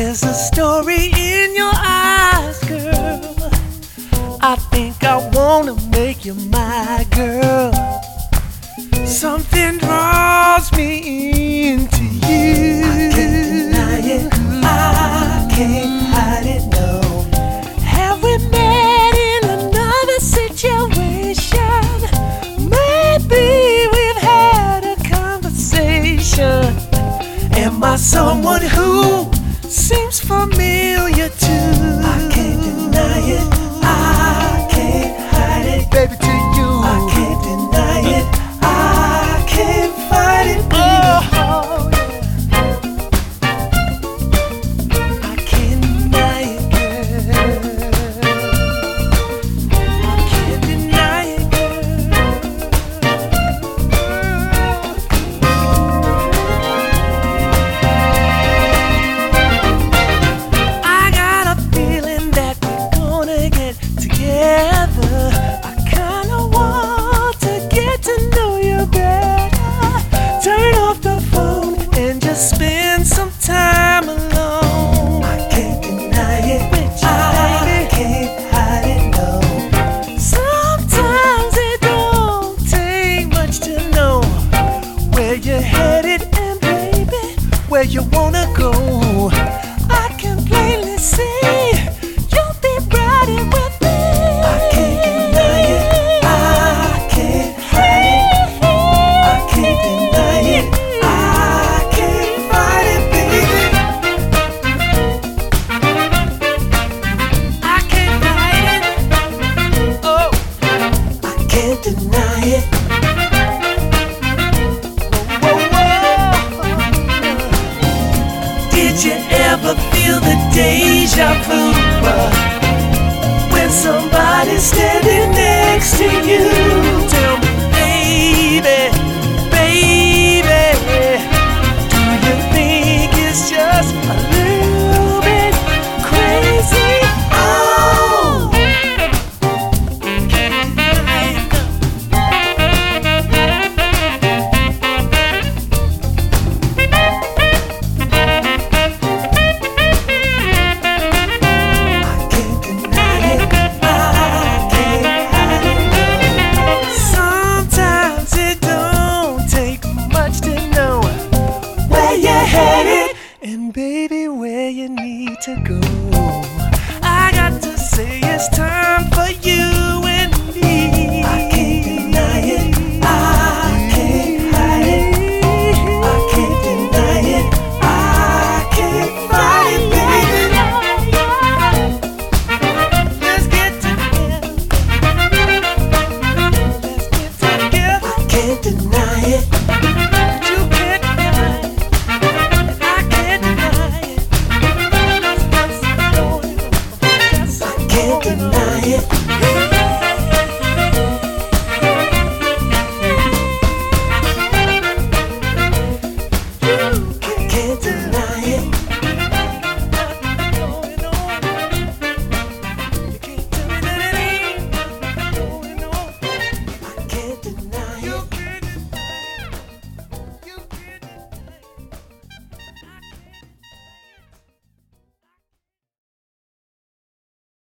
There's a story in your eyes, girl. I think I wanna make you my girl. Something draws me into you. I can't deny it, I can't hide it, no. Have we met in another situation? Maybe we've had a conversation. Am I someone who seems familiar too? I can't deny it, I can't hide it, baby, to you. I can't deny it, I can't fight it, baby. Oh, I can't deny it, girl. I can't deny it, girl. I got a feeling that we're gonna get together. I kinda want to get to know you better. Turn off the phone and just spend some time alone. I can't deny it, With you, I baby. can't hide it, no. Sometimes it don't take much to know where you're headed and baby, where you wanna go. I can plainly see you'll be riding with me. I can't deny it, I can't hide it, I can't deny it, I can't fight it, baby. I can't hide it. Oh, I can't deny it. whoa, whoa. Did you ever feel the deja vu when somebody's standing next to you? Tell me, baby, baby, do you think it's just a little bit crazy? Oh, I can't deny it, I can't hide it, Sometimes it don't take much to know no. Where you headed? and baby, where you need to go. I got to say it's time for you and me. I can't deny it, I can't hide it, I can't deny it, I can't fight it, baby. Let's get together. Let's get together. I can't deny it.